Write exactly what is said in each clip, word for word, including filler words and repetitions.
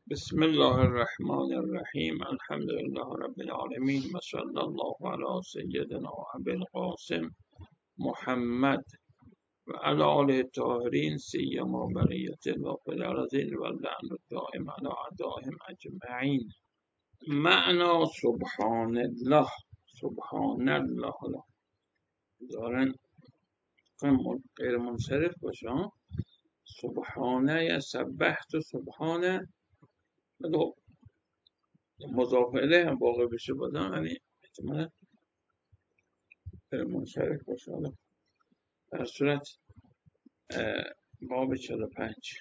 بسم الله الرحمن الرحیم الحمد لله رب العالمین و صلی الله علی سیدنا ابی القاسم محمد و علی آله الطاهرین سیما بریة الله فی الارضین و اللعن الدائم علی اعدائهم اجمعین. معنا سبحان الله، سبحان الله. حالا دارن غیر منصرف باشه ها. سبحانه یا سبحت و سبحانه مضاف الیه هم واقع بشه بازم یعنی احتمالا منصرف باشه. حالا در صورت باب چهل و پنج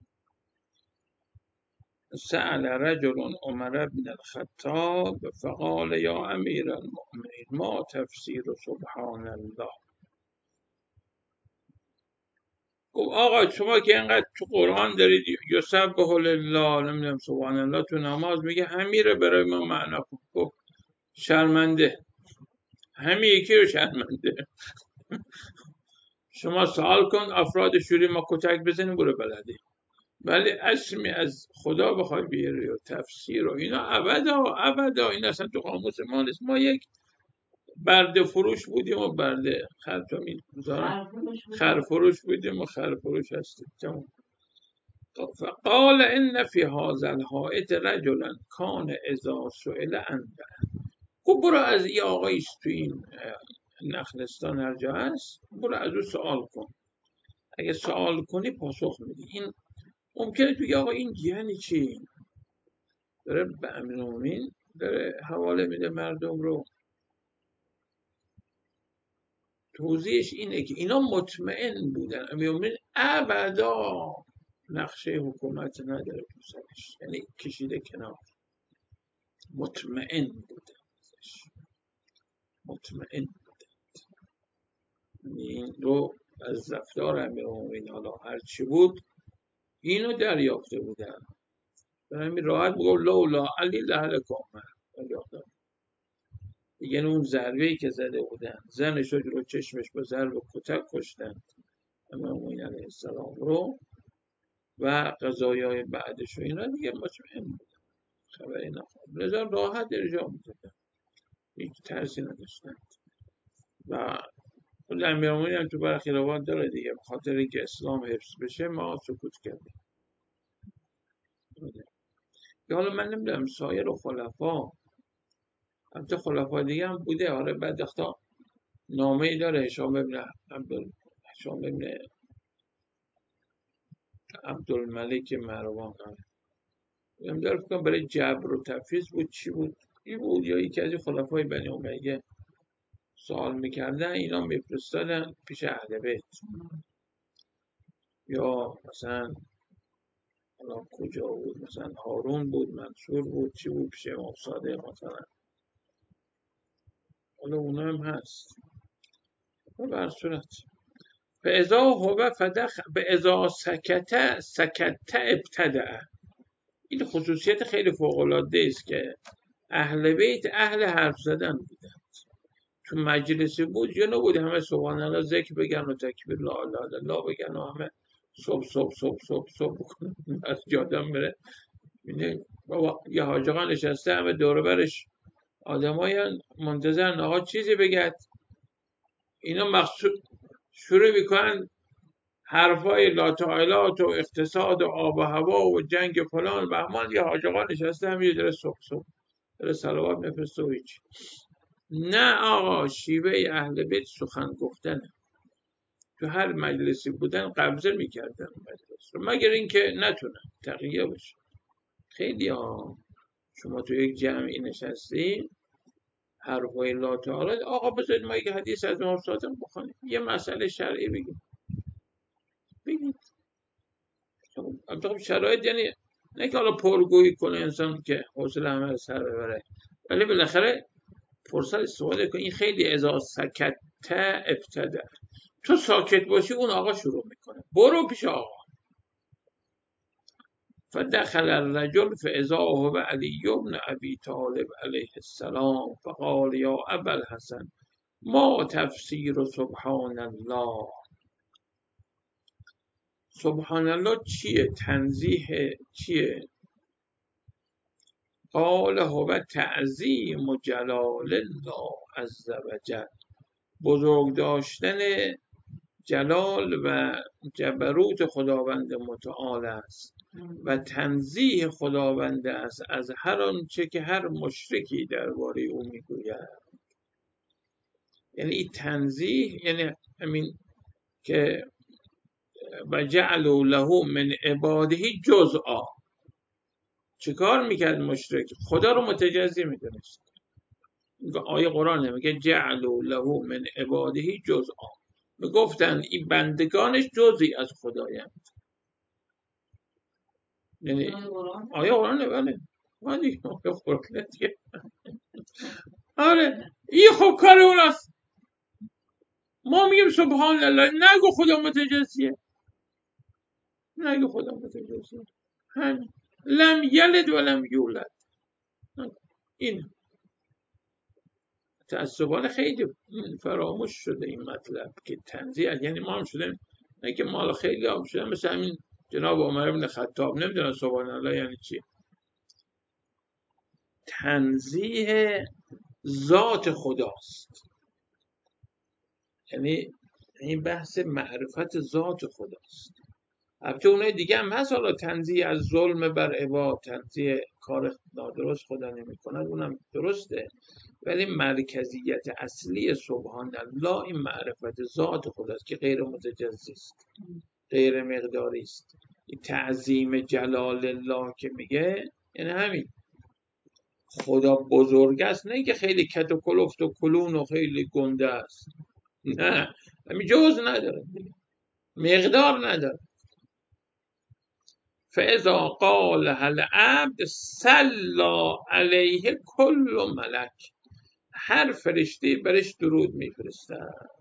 سأل رجل عمر بن الخطاب فقال یا امیر المؤمنین ما تفسیر سبحان الله. گفت آقا شما که اینقدر تو قرآن دارید یسبح لله نمیدونم سبحان الله تو نماز میگه همین برای ما معنا کن. گفت شرمنده، همین یکی رو شرمنده. شما سوال کن افراد شوری ما کتک بزنیم برو بلدی، ولی اسمی از خدا بخوای بیاری و تفسیر و اینا ابدا ابدا این اصلا تو قاموس ما نیست. ما یک برده فروش بودیم و برده خرطومی خرفروش بودیم و خرفروش هستیم. تمام. فقال ان فی هذا الحائط رجلا کان اذا سئل عنده. خب برو از این آقایی تو این نخلستان هر جا هست برو از او سوال کن، اگه سوال کنی پاسخ میدی. این ممکنه توی آقا این یعنی چی؟ داره به امیرالمومنین داره حواله میده مردم رو. توضیحش اینه که اینا مطمئن بودن امیرالمومنین ابدا نقشه حکومت نداره تو سرش، یعنی کشیده کنار. مطمئن بودن مطمئن بودن این رو از رفتار امیرالمومنین حالا هر چی بود اینو دریافته بودن. برای همین راحت بگو لولا علی لهلکم. دیگه اون ضربه‌ای که زده بودن زنش رو جلو چشمش با ضرب کتک کشتن امام علیه السلام رو و قضایای بعدش و اینا دیگه مطمئن بود خبری نخواد، لذا راحت ارجاع میدادن، هیچ ترسی نداشتن. و خود امیرالمومنین هم تو برخی روایات داره دیگه به خاطر اینکه اسلام حفظ بشه ما سکوت کردیم. یا حالا من نمیدونم سایر خلفا، البته خلفا دیگه هم بوده، آره بعد وقتا نامه‌ای داره هشام ابن عبدال هشام ابن عبدالملک مروان، نمیدونم فکر کنم برای جبر و تفیض بود چی بود این بود، یا یکی از این خلفای بنی امیه سوال میکردن اینا میفرستادن پیش اهل بیت. یا مثلا حالا کجا بود، مثلا هارون بود، منصور بود، چی بود پیش امام صادق مثلا، حالا اونا هم هست. و بر صورت به ازا هو فدخ به ازا سکت سکت ابتدع. این خصوصیت خیلی فوق العاده است که اهل بیت اهل حرف زدن بودن. تو مجلسی بود یا نبود همه سبحان الله ذکر بگن و تکبیر لا اله الا الله بگن و همه صبح صبح صبح صبح صبح بکنن از جادم بره. بینه بابا یه حاج آقا نشسته همه دور برش آدمای منتظر آقا چیزی بگد، اینا مقصود شروع میکنن حرفای لاتائلات و اقتصاد و آب و هوا و جنگ فلان بهمان. یه حاج آقا نشسته همه یه داره صبح صبح داره صلوات میفرسته و هیچ. نه آقا، شیوه اهل بیت سخن گفتنه. تو هر مجلسی بودن قبضه میکردن مجلس رو مگر اینکه نتونن تقیه بشه. خیلی ها شما تو یک جمعی نشستی حرفای لا تعالی آقا بذارید ما یک حدیث از امام صادق بخونیم، یه مسئله شرعی بگیم بگید. خب شرایط یعنی نه که حالا پرگویی کنه انسان که حوصله همه رو سر ببره، ولی بالاخره فرصت استفاده کن. این خیلی اذا سکت ابتدع. تو ساکت باشی اون آقا شروع میکنه برو پیش آقا. فدخل الرجل فاذا هو علی بن ابی طالب علیه السلام فقال یا ابا الحسن ما تفسیر سبحان الله. سبحان الله چیه؟ تنزیه چیه؟ قال هو تعظیم و جلال الله عز و جل، بزرگ داشتن جلال و جبروت خداوند متعال است و تنزیه خداوند است از هر آنچه که هر مشرکی درباره او میگوید. یعنی این تنزیه یعنی همین که و جعلوا له من عباده جزءا. چه کار میکرد مشرک؟ خدا رو متجزی میدونست. آیه قرآن میگه جعلوا له من عباده جزءا، میگفتن این بندگانش جزئی از خدایند. یعنی آیه قرآن بله ولی آیه قرآن دیگه آره این خب کار اوناست. ما میگیم سبحان الله، نگو خدا متجزیه، نگو خدا متجزیه. همین لم یلد و لم یولد. این متاسفانه خیلی فراموش شده این مطلب که تنزیه، یعنی ما هم شدیم نه که مال خیلی هم شدیم مثل همین جناب عمر بن خطاب. نمیدونم سبحان الله یعنی چی. تنزیه ذات خداست، یعنی این بحث معرفت ذات خداست. البته اونای دیگه هم هست، حالا تنزیه از ظلم بر عباد، تنزیه کار نادرست خدا نمی کند، اونم درسته، ولی مرکزیت اصلی سبحان الله این معرفت ذات خداست که غیر متجزی است، غیر مقداری است. این تعظیم جلال الله که میگه یعنی همین خدا بزرگ است، نه که خیلی کت و کلفت و کلون و خیلی گنده است، نه همین جز نداره، مقدار نداره. فاذا قال هل عبد صلی علیه کل ملک، هر فرشته برش درود میفرسته،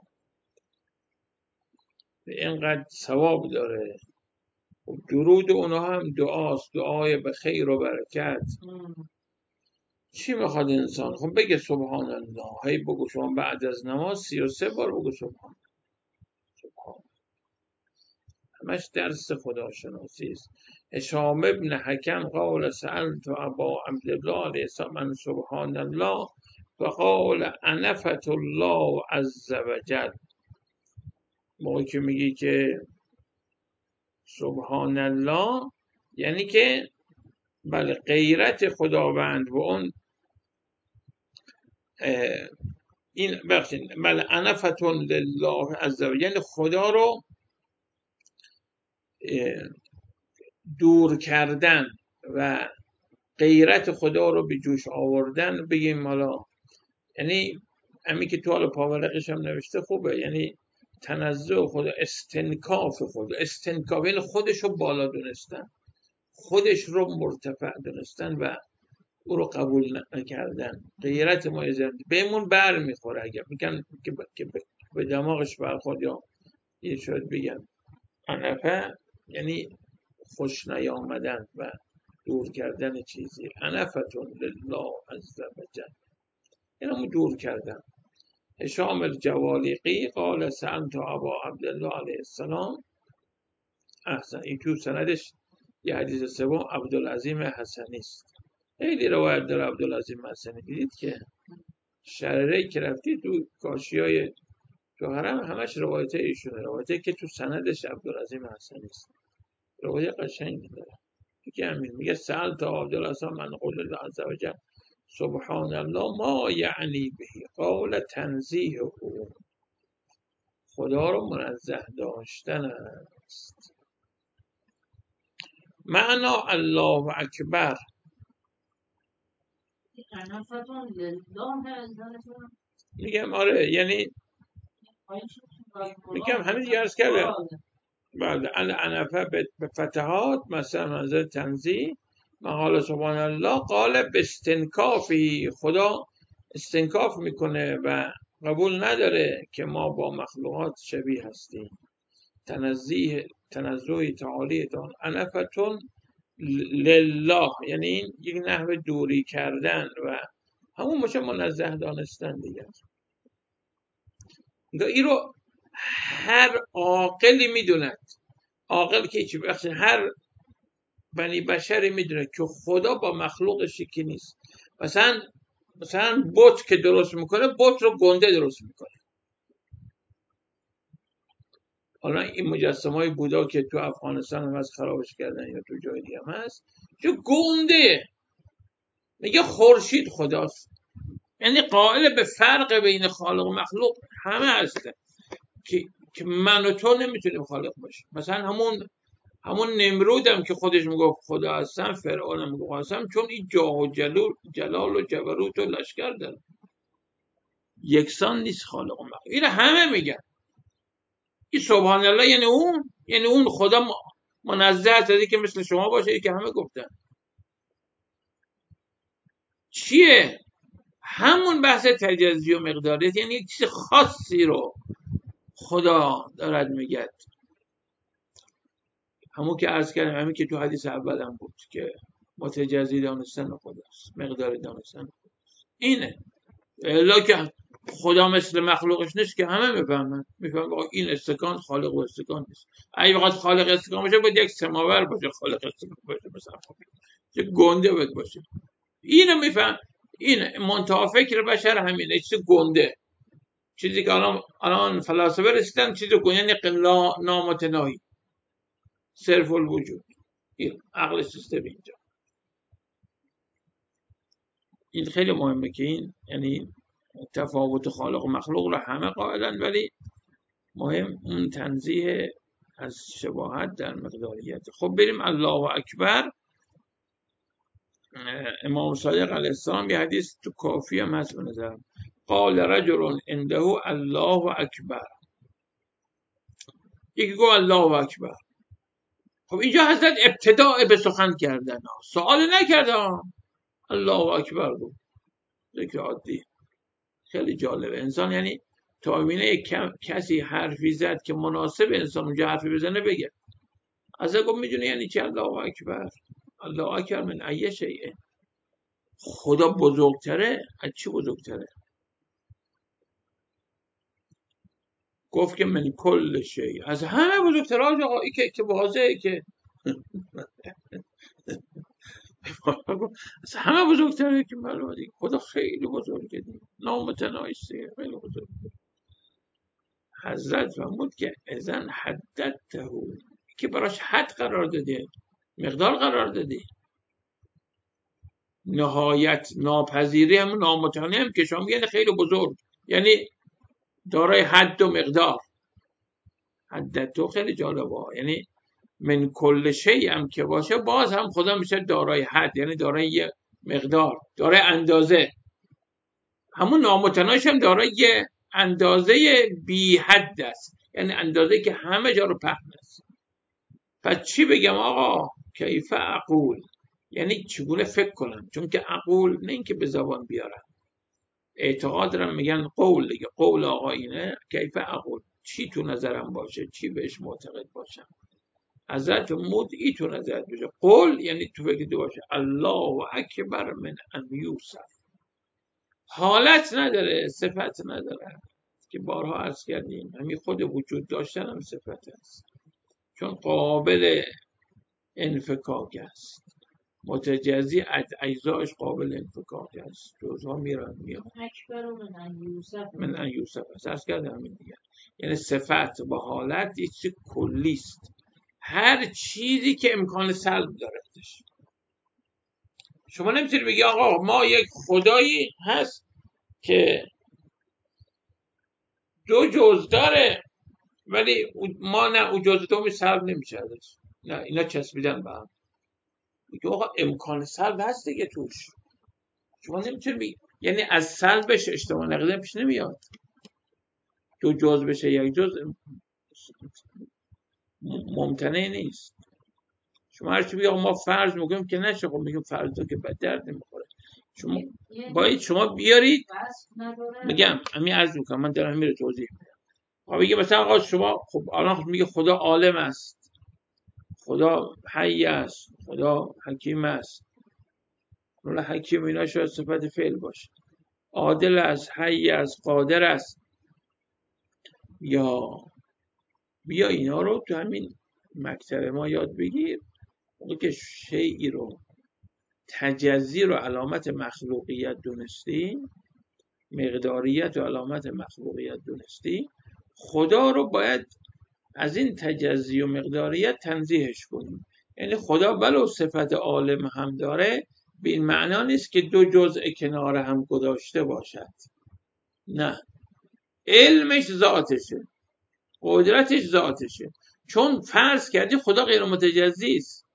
اینقدر ثواب داره. درود اونها هم دعاست، دعای به خیر و برکت. چی میخواد انسان؟ خب بگه سبحان الله، هی بگو شما بعد از نماز سی و سه بار بگو سبحان سبحان، همش درس خداشناسی است. هشام ابن حکم قال سألت ابا عبدالله علیه السلام سبحان الله فقال انفت الله عز و جل. موقعی که میگی که سبحان الله یعنی که بله غیرت خداوند و اون این بخشین بله انفتون لله عز و جل، یعنی خدا رو دور کردن و غیرت خدا رو به جوش آوردن. بگیم حالا یعنی همین که تو حالا پاورقش هم نوشته خوبه، یعنی تنزه خدا، استنکاف خدا، استنکاف یعنی خودش رو بالا دونستن، خودش رو مرتفع دونستن و او رو قبول نکردن. غیرت ما زندگی بهمون بر میخوره اگر میگن که به دماغش برخورد، یا یه شاید بگم انفه یعنی خوش نیامدن و دور کردن چیزی. انفتون لله عز و جل یعنی همون دور کردن. هشام الجوالیقی قال سألت ابا عبدالله علیه السلام احسن. این تو سندش یه حدیث سوم عبدالعظیم حسنی است. خیلی روایت داره عبدالعظیم حسنی. دیدید که شرره که رفتی تو کاشیای تو حرم همش روایت ایشونه، روایتی که تو سندش عبدالعظیم حسنی است، روایت قشنگی داره. دیگه همین میگه سألت عبدالعظیم من قول الله عز و جل سبحان الله ما یعنی بهی قول تنزیه او، خدا رو منزه داشتن است. معنا الله اکبر میگم آره، یعنی میگم همین دیگه عرض کرده بعد الانفه به فتحات مثلا منظر تنزیه. مقال سبحان الله قال به استنکافی، خدا استنکاف میکنه و قبول نداره که ما با مخلوقات شبیه هستیم. تنزیه تنزه تعالی تان انفتون لله یعنی این یک نحو دوری کردن و همون میشه منزه دانستن دیگه. این رو هر عاقلی میدوند. عاقل که چی بخش هر بنی بشری میدونه که خدا با مخلوقش یکی نیست. مثلا مثلا بت که درست میکنه، بت رو گنده درست میکنه. حالا این مجسمه های بودا که تو افغانستان هم از خرابش کردن یا تو جای دیگه هم هست، که گنده. میگه خورشید خداست. یعنی قائل به فرق بین خالق و مخلوق همه هسته که که من و تو نمیتونیم خالق باشیم. مثلا همون همون نمرود هم که خودش میگفت خدا هستم، فرعون هم میگفت هستم، چون این جاه و جلال, جلال و جبروت و لشکر داره، یکسان نیست خالق و مخلوق. این همه میگن. این سبحان الله یعنی اون یعنی اون خدا منزه است از اینکه مثل شما باشه که همه گفتن. چیه؟ همون بحث تجزی و مقداریت، یعنی یک چیز خاصی رو خدا دارد میگه. همون که عرض کردم، همین که تو حدیث اول هم بود که متجزی دانستن خداست، مقداری دانستن اینه. الا که خدا مثل مخلوقش نیست که همه میفهمن میفهمن این استکان خالق و استکان نیست. اگه بخواد خالق استکان باشه باید یک سماور باشه، خالق استکان باشه مثلا چه گنده باید باشه. اینو میفهم. این منتها فکر بشر همینه، چیز گنده، چیزی که الان الان فلاسفه رسیدن چیزی گنده، یعنی نامتناهی، صرف الوجود. این عقل سیستم اینجا. این خیلی مهمه که این یعنی تفاوت خالق و مخلوق رو همه قائلن، ولی مهم اون تنزیه از شباهت در مقداریت. خب بریم الله اکبر. امام صادق علیه السلام یه حدیث تو کافی هم هست به نظرم، قال رجل عنده الله اکبر، یکی گفت الله اکبر. خب اینجا حضرت ابتداء به سخن کردن، سوال نکردن، الله اکبر گفت. ذکر عادی. خیلی جالبه. انسان یعنی تا میبینه کسی حرفی زد که مناسب انسان اونجا حرفی بزنه بگه. از اگه میدونه یعنی چه الله اکبر؟ الله اکبر من ای شیء. خدا بزرگتره. از چی بزرگتره؟ گفت که من کل شیء، از همه بزرگتره. آقا این که که واضحه که از همه بزرگتره که معلومه دیگه. خدا خیلی بزرگه دیگه، نامتناهی خیلی بزرگه. حضرت فرمود که اذن حددته، که براش حد قرار داده، مقدار قرار داده. نهایت ناپذیری هم نامتناهی هم که شما میگن خیلی بزرگ، یعنی دارای حد و مقدار. حدتو خیلی جالبه، یعنی من کل شیء هم که باشه باز هم خدا میشه دارای حد، یعنی دارای یه مقدار، دارای اندازه. همون نامتناهیش هم دارای یه اندازه بی حد است، یعنی اندازه که همه جا رو پهن است. پس چی بگم آقا؟ کیف اقول، یعنی چگونه فکر کنم، چون که اقول نه اینکه به زبان بیارم، اعتقاد دارم، میگن قول دیگه، قول آقا اینه. کیف اقول، چی تو نظرم باشه، چی بهش معتقد باشم. حضرت مود ای تو نظرت باشه. قول یعنی تو فکر دو باشه الله اکبر من ان یوصف. حالت نداره، صفت نداره، که بارها عرض کردیم همین خود وجود داشتن هم صفت است، چون قابل انفکاک است. متجزی اجزایش قابل انفکاک است، جزها میرن میان. اکبر من ان یوصف، من ان یوصف است. عرض کردم همین دیگه، یعنی صفت با حالت یک چیز کلی است، هر چیزی که امکان سلب دارتش. شما نمیتونید بگی آقا ما یک خدایی هست که دو جز داره ولی ما نه اون جز دومی سلب نمیشه ازش، نه اینا چسبیدن به هم. میگه آقا امکان سلب هست دیگه توش. شما نمیتونید بگی، یعنی از سلبش اجتماع نقیضه پیش نمیاد. دو جز بشه یک جز ممتنع نیست. شما هر چی بگی آقا ما فرض میکنیم که نشه، خب میگیم فرض که به درد نمیخوره. شما باید شما بیارید، میگم همین عرض میکنم، من دارم همین رو توضیح میدم. خب میگه مثلا آقا شما خب الان میگه خدا عالم است، خدا حی است، خدا حکیم است. حالا حکیم اینا شاید صفت فعل باشه. عادل است، حی است، قادر است. یا بیا اینا رو تو همین مکتب ما یاد بگیر. موقعی که شیئی رو تجزی رو علامت مخلوقیت دونستی، مقداریت و علامت مخلوقیت دونستی، خدا رو باید از این تجزی و مقداریت تنزیهش کنیم. یعنی خدا ولو صفت عالم هم داره، به این معنا نیست که دو جزء کنار هم گذاشته باشد. نه، علمش ذاتشه، قدرتش ذاتشه. چون فرض کردی خدا غیر متجزی است،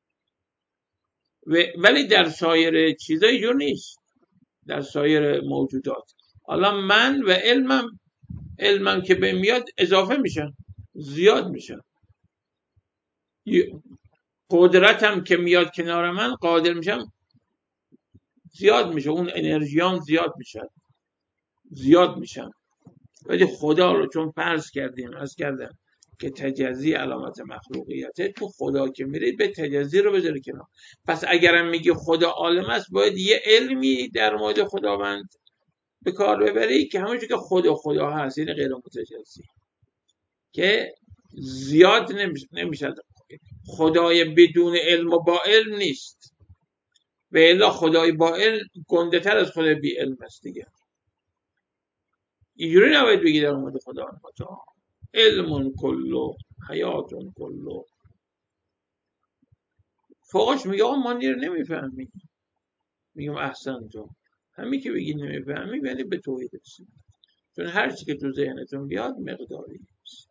ولی در سایر چیزا اینجور نیست. در سایر موجودات حالا من و علمم علمم که به میاد اضافه میشن، زیاد میشن. قدرتم که میاد کنار من قادر میشم، زیاد میشه. اون انرژیام زیاد میشه، زیاد میشن. ولی خدا رو چون فرض کردیم، از کردم که تجزی علامت مخلوقیته، تو خدا که میرید به تجزی رو بذاری کنار. پس اگرم میگی خدا عالم است، باید یه علمی در مورد خداوند به کار ببری که همونجور که خدا خدا هست، یعنی غیر متجزی، که زیاد نمیشه. خدای بدون علم و با علم نیست، و الا خدای با علم گنده تر از خدای بی علم است دیگه. اینجوری نباید بگی در مورد خدا متعال علم کلو حیاتون کلو. فوقش میگه آقا ما نیر نمیفهمیم. میگم احسن تو همین که بگی نمیفهمیم یعنی به توحید رسید. چون هر چی که تو ذهنتون بیاد مقداری است.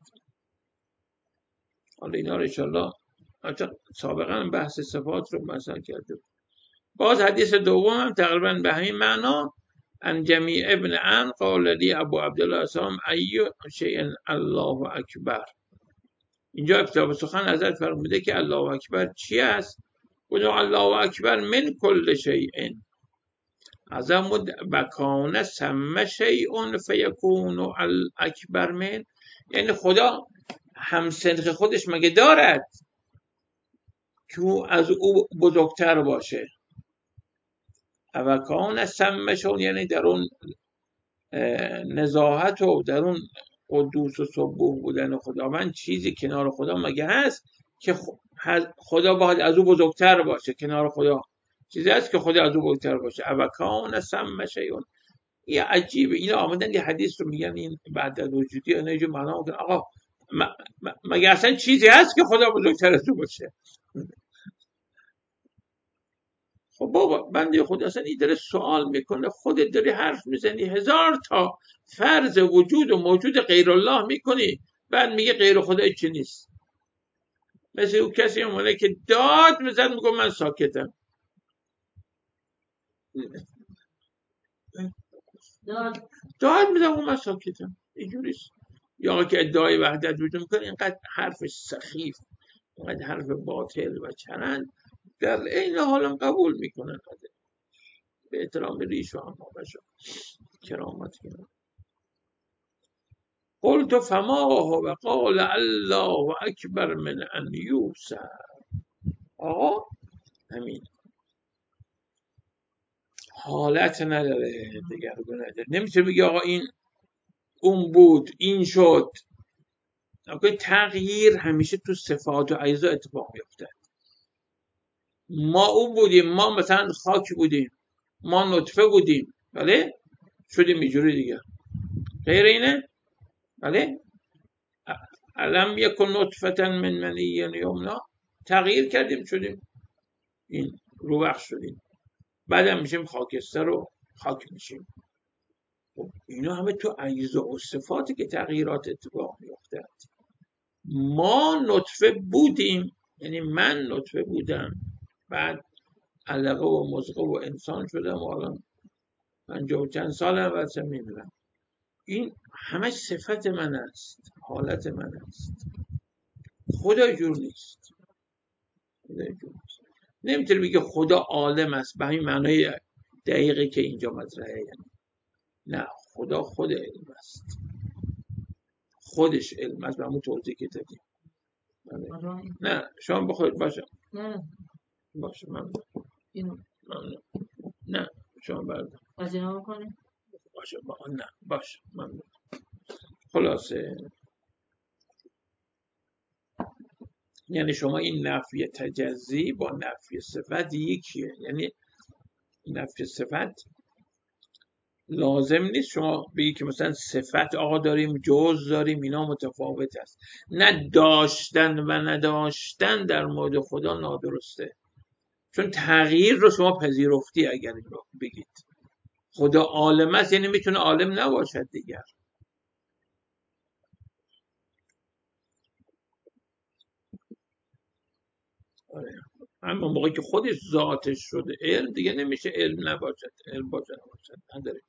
حالا اینا رو انشالله سابقا بحث صفات رو مثلا کرده. باز حدیث دوم هم تقریبا به همین معنا، ان جمیع ابن عن قال لی ابو عبدالله السلام ای شیء الله اکبر. اینجا کتاب سخن حضرت فرموده که الله اکبر چی است؟ گفتم الله اکبر من کل شیء اعظم و کان ثم شیء فیکون الاکبر من. یعنی خدا همسنخ خودش مگه دارد که از او بزرگتر باشه؟ و کان ثم شیء یعنی در اون نزاهت و در اون قدوس و سبوح بودن خداوند چیزی کنار خدا مگه هست که خدا باید از او بزرگتر باشه؟ کنار خدا چیزی هست که خدا از او بزرگتر باشه؟ اوکان ثم شیء. این عجیبه. اینا آمدن یه حدیث رو میگن این بعد از وجودی اینا جو معنا میگن آقا مگه اصلا چیزی هست که خدا بزرگتر از او باشه؟ خب بابا بنده خدا اصلا این داره سوال میکنه، خودت داری حرف میزنی، هزار تا فرض وجود و موجود غیر الله میکنی، بعد میگه غیر خدا چی نیست. مثل اون کسی همونه که داد میزد میگه من ساکتم. داد داد میزد میگه من ساکتم. اینجوریست. یا که ادعای وحدت وجود میکنه، اینقدر حرف سخیف، اینقدر حرف باطل و چرند، در عین حالم قبول میکنن. به احترام ریش و همابش کرامت کنن. قلت فما هو قال الله اکبر من ان یوسف. آقا همین حالت نداره، دگرگون نداره. نمیشه بگی آقا این اون بود این شد. آقا تغییر همیشه تو صفات و اجزا اتفاق میفته. ما اون بودیم، ما مثلا خاک بودیم، ما نطفه بودیم، بله شدیم اینجوری دیگه. غیر اینه؟ بله علم یکن نطفه من منی یمنا، تغییر کردیم شدیم این روبخش شدیم، بعدم میشیم خاکستر و خاک میشیم. خب اینا همه تو اجزا و صفاتی که تغییرات اتفاق میفته. ما نطفه بودیم، یعنی من نطفه بودم، بعد علقه و مضغه و انسان شدم و الان پنجاه و چند سالم و اصلا میمیرم. این همه صفت من است، حالت من است. خدا جور نیست. خدا جور نیست. نمیتونه بگه خدا عالم است به همین معنای دقیقی که اینجا مطرحه. یعنی نه، خدا خود علم است، خودش علم است. به همون توضیح که دادیم. نه شما بخواید باشه نه باشه من ممنون. نه شما برده از اینا بکنیم باشه با... نه باشه ممنون. خلاصه یعنی شما این نفی تجزی با نفی صفت یکیه. یعنی نفی صفت لازم نیست شما بگی که مثلا صفت آقا داریم جز داریم اینا متفاوت است. نه داشتن و نداشتن در مورد خدا نادرسته، چون تغییر رو شما پذیرفتی. اگر این رو بگید خدا عالم است یعنی میتونه عالم نباشد دیگر. اما موقعی که خودش ذاتش شده علم، دیگه نمیشه علم نباشد، علم باشه نباشد نداره.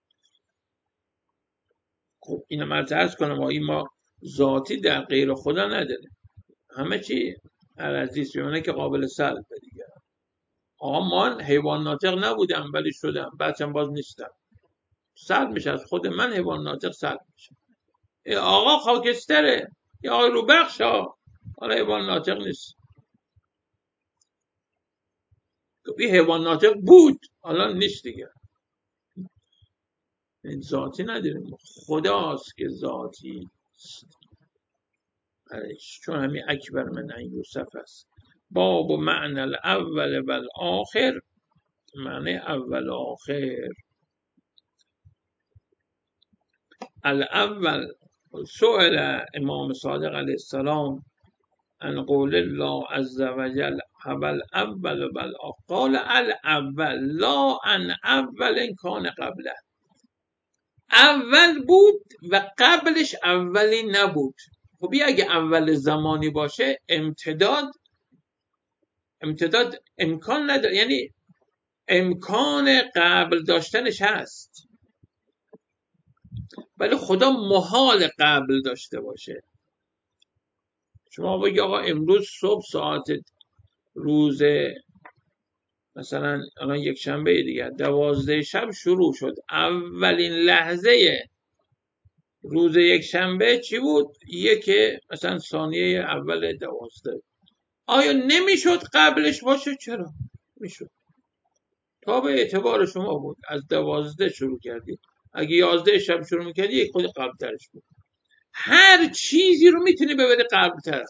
خب اینو من عرض کنم این ما ذاتی در غیر خدا نداریم، همه چی عرضی است، بمونه که قابل سلب دیگه. آقا من حیوان ناطق نبودم ولی شدم، بعدم باز نیستم، سلب میشه از خود من. حیوان ناطق سلب میشه. ای آقا خاکستره، یا آقا رو بخش ها، حالا حیوان ناطق نیست. این حیوان ناطق بود حالا نیست دیگه. این ذاتی نداریم، خداست که ذاتی است. چون همین اکبر من ان یوسف است. باب و معنی الاول و الاخر، معنی اول و آخر. الاول سئل امام صادق علیه السلام عن قول الله عز وجل هو الاول و الاخر قال الاول لا عن اول کان قبله. اول بود و قبلش اولی نبود. خب اگه اول زمانی باشه امتداد امتداد امکان نداره، یعنی امکان قبل داشتنش هست ولی خدا محال قبل داشته باشه. شما بگی آقا امروز صبح ساعت روز مثلا الان یک شنبه دیگه دوازده شب شروع شد، اولین لحظه روز یک شنبه چی بود؟ یک مثلا ثانیه اول دوازده. آیا نمیشد قبلش باشه؟ چرا میشد؟ تا به اعتبار شما بود، از دوازده شروع کردید، اگه یازده شب شروع میکردی یک خود قبل ترش بود. هر چیزی رو میتونی ببری قبل تر،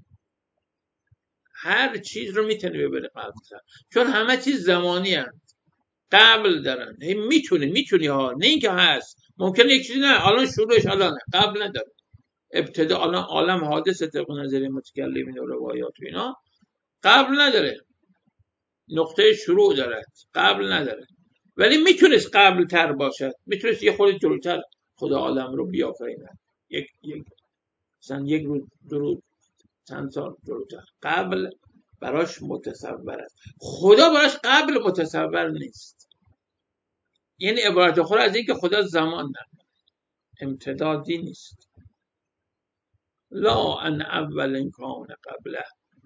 هر چیز رو میتونی ببری قبل تر، چون همه چیز زمانی هست، قبل دارن. میتونی میتونی ها، نه اینکه هست. ممکنه یک چیزی نه الان شروعش الانه، قبل نداره. ابتدا الان عالم حادثه طبق نظر متکلمین و روایات و اینا قبل نداره، نقطه شروع دارد، قبل نداره. ولی میتونست قبل تر باشد، میتونست یه خورده جلوتر خدا عالم رو بیافریند، یک یک مثلا یک روز دو روز چند سال جلوتر. قبل براش متصور است، خدا براش قبل متصور نیست. یعنی عبارت خود از این که خدا زمان نداره، امتدادی نیست. لا ان اول کان قبله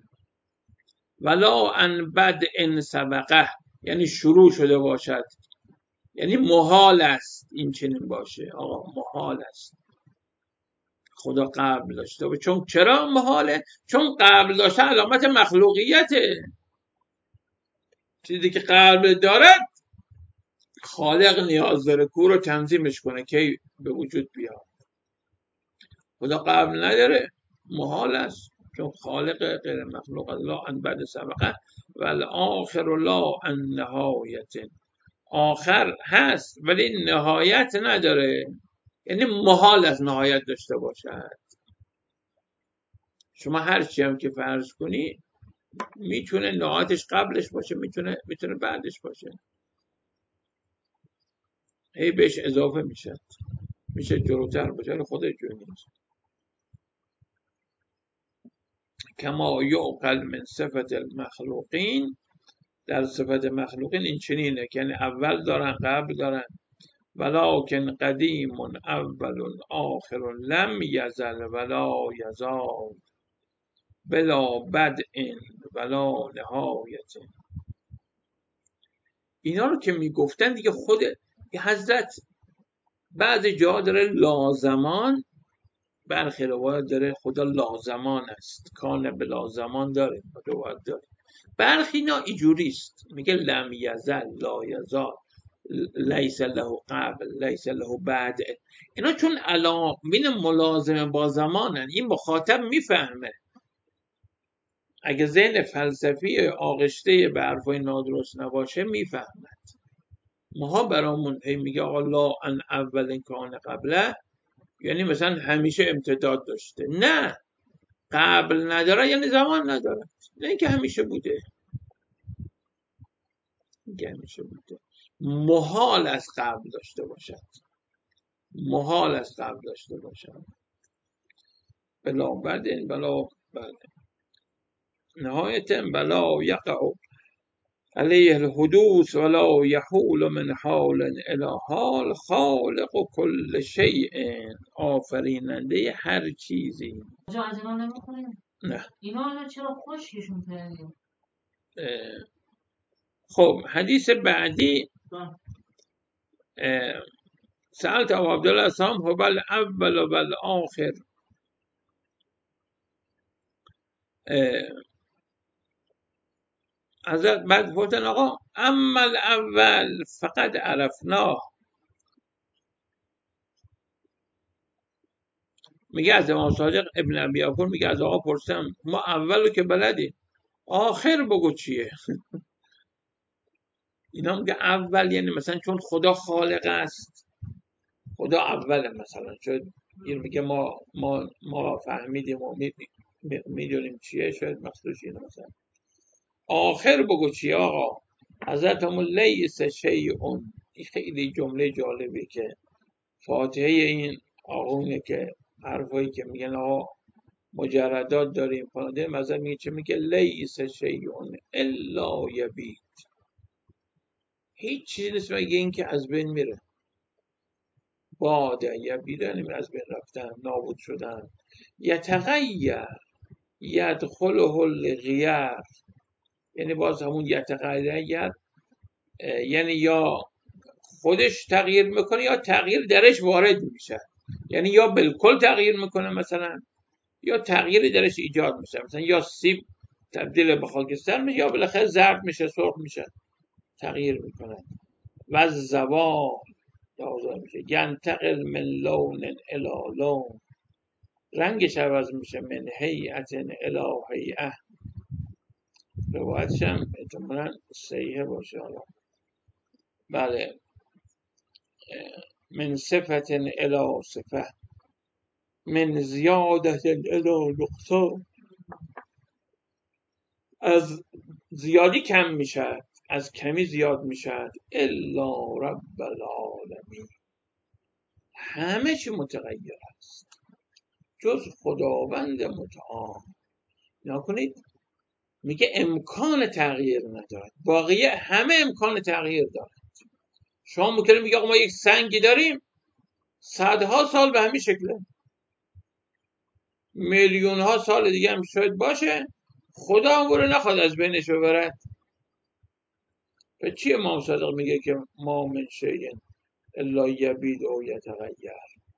ولا ان بعد ان سبقه، یعنی شروع شده باشد، یعنی محال است این چنین باشه. آقا محال است خدا قبل داشته باشه. چون چرا محاله؟ چون قبل داشته علامت مخلوقیته. چیزی که قبل دارد خالق نیاز داره کو رو تنظیمش کنه که به وجود بیاد. خدا قبل نداره، محال است، چون خالق غیر مخلوق. لا ان بعد سبقه و الاخر لا ان نهایت، آخر هست ولی نهایت نداره، یعنی محال است نهایت داشته باشد. شما هر چی هم که فرض کنی میتونه نهایتش قبلش باشه، میتونه میتونه بعدش باشه، هی بهش اضافه میشه، میشه جلوتر باشه، ولی خودش جور نیست. کما یعقل من صفت المخلوقین، در صفت مخلوقین این چنینه که یعنی اول دارن قبل دارن. ولکن قدیم اول آخر لم یزل ولا یزال بلا بدء ولا نهایت. اینا رو که میگفتن دیگه خود حضرت بعضی جا داره لازمان، برخی روایت داره خدا لازمان است، کان بلا زمان داره روایت داره. برخی اینا اینجوریست، میگه لم یزل لا یزال لیس له قبل لیس له بعد. اینا چون علامین ملازمه با زمانن این مخاطب میفهمه. اگه ذهن فلسفی آغشته به حرفای نادرست نباشه میفهمد. ماها برامون هی میگه آقا لا ان اول کان قبله، یعنی مثلا همیشه امتداد داشته. نه، قبل نداره یعنی زمان نداره، نه اینکه همیشه بوده. اینکه همیشه بوده محال از قبل داشته باشد، محال از قبل داشته باشد. بلا بدن بلا بله نهایتا بلا یقع علیه الحدوث ولا یحول من حال الی حال خالق کل شیء، آفریننده هر چیزی. آجا از اینا نمیخوریم؟ نه. اینا الان چرا خشکشون کردیم؟ خب حدیث بعدی سألت ابو عبدالله السلام هو الاول و الاخر. حضرت بعد گفتن آقا اما الاول فقط عرفناه. میگه از امام صادق ابن ابی عفور میگه از آقا پرسیدم ما اولو که بلدیم، آخر بگو چیه؟ اینا میگه اول یعنی مثلا چون خدا خالق است خدا اوله، مثلا شاید این میگه ما ما ما فهمیدیم و میدونیم چیه، شاید مقصودش اینه. مثلا آخر بگو چیه آقا؟ حضرت همون لیس شیئون. این خیلی جمله جالبی که فاتحه این آقونه که حرفایی که میگن آقا مجردات داریم پانده مذهب میگه چه؟ میگه لیس شیئون الا یبید. هیچ چیزی نیست مگه این که از بین میره. باد یبیدن از بین رفتن، نابود شدن. یتغیر یدخله الغیر، یعنی باز همون یتغیر یعنی یا خودش تغییر میکنه یا تغییر درش وارد میشه. یعنی یا بالکل تغییر میکنه مثلا، یا تغییری درش ایجاد میشه. مثلا یا سیب تبدیل به خاکستر میشه یا بالاخره زرد میشه، سرخ میشه، تغییر میکنه. و زوال دازار میشه. ینتقل من لون الی لون، رنگش عوض میشه. من هیئت الی هیئه، روایتش هم احتمالاً صحیحه باشه. حالا بله، من صفت الی صفه، من زیادت الی نقصان، از زیادی کم میشد، از کمی زیاد میشد. الا رب العالمین، همه چی متغیر است جز خداوند متعال. نکنید میگه امکان تغییر ندارد، واقعی همه امکان تغییر دارد. شما ممکنه میگه آقا ما یک سنگی داریم صدها سال به همین شکله، میلیون ها سال دیگه هم شاید باشه، خدا هم رو نخواد از بینش ببرد. به چی امام صادق میگه که ما من شیء الا یبید و یتغیر؟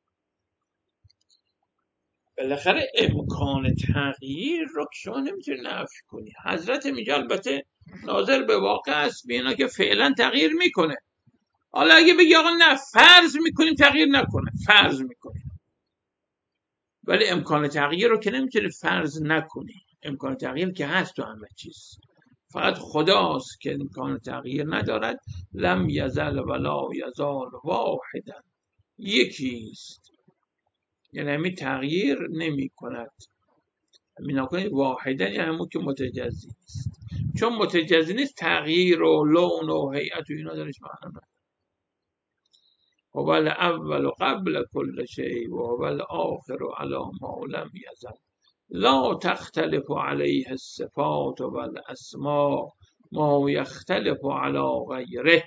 بالاخره امکان تغییر رو که شما نمیتونی نفی کنی. حضرت میگه البته ناظر به واقع است، بینا که فعلا تغییر میکنه. حالا اگه بگی آقا نه فرض میکنیم تغییر نکنه، فرض میکنیم، ولی امکان تغییر رو که نمیتونی فرض نکنی. امکان تغییر که هست تو همه چیز، فقط خداست که امکان تغییر ندارد. لم یزل ولا یزال واحدا، یکیست، یعنی همین تغییر نمی کند. همین نکنید واحدا یعنی همون که متجزی نیست. چون متجزی نیست تغییر و لون و هیئت و اینا درش معنا نداره. هو الاول قبل کل شیء و هو الاخر علی ما لم یزل لا تختلف علیه الصفات و الاسماء ما یختلف علی غیره.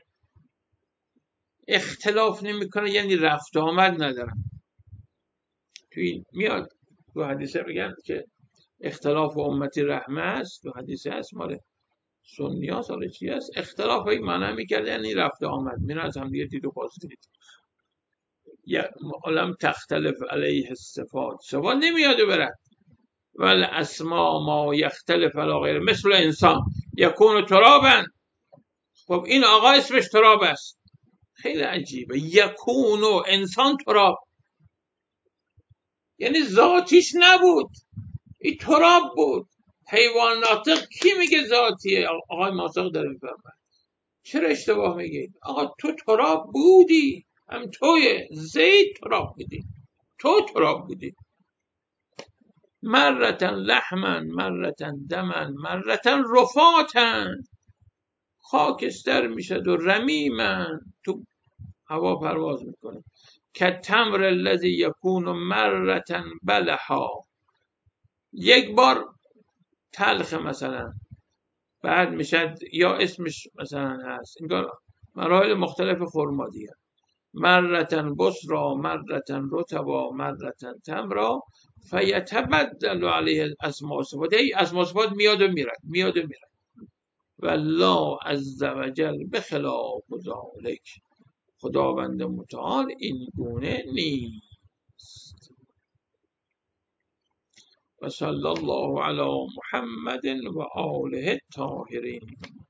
اختلاف نمیکنه یعنی رفت آمد ندارم. توی میاد تو حدیثه بگن که اختلاف امتی رحمه است، تو حدیثه هست مال سنی ها سال چی هست، اختلاف هایی معنی میکرد یعنی رفت آمد، میره از هم دیگه دید و پاستید. یا علم تختلف علیه الصفات، صفات نمیاد و برد. ول اسما ما یختلف علی غیره، مثل انسان یکون ترابا. خب این آقا اسمش تراب است، خیلی عجیبه. یکونو انسان تراب، یعنی ذاتیش نبود، این تراب بود. حیوان ناطق کی میگه ذاتیه؟ آقای ماساق داره میفهمه. چرا اشتباه میگید؟ آقا تو تراب بودی، هم توی زید تراب بودی، تو تراب بودی. مرتن لحمن مرتن دمن مرتن رفاتن، خاکستر میشد و رمیمن، تو هوا پرواز میکنه. که تمر الذی یکون مرتن بلها، یک بار تلخ مثلا، بعد میشد یا اسمش مثلا هست انگار مراحل مختلف خرما دیگه. مرتن بسرا مرتن رطبا مرتن تمرا فیتبدل علیه اسماء صفات. ای اسماء صفات میاد و میره، میاد و میره. والله عز وجل بخلاف ذالک، خداوند متعال این گونه نیست. و صلی الله علی محمد و آله الطاهرین.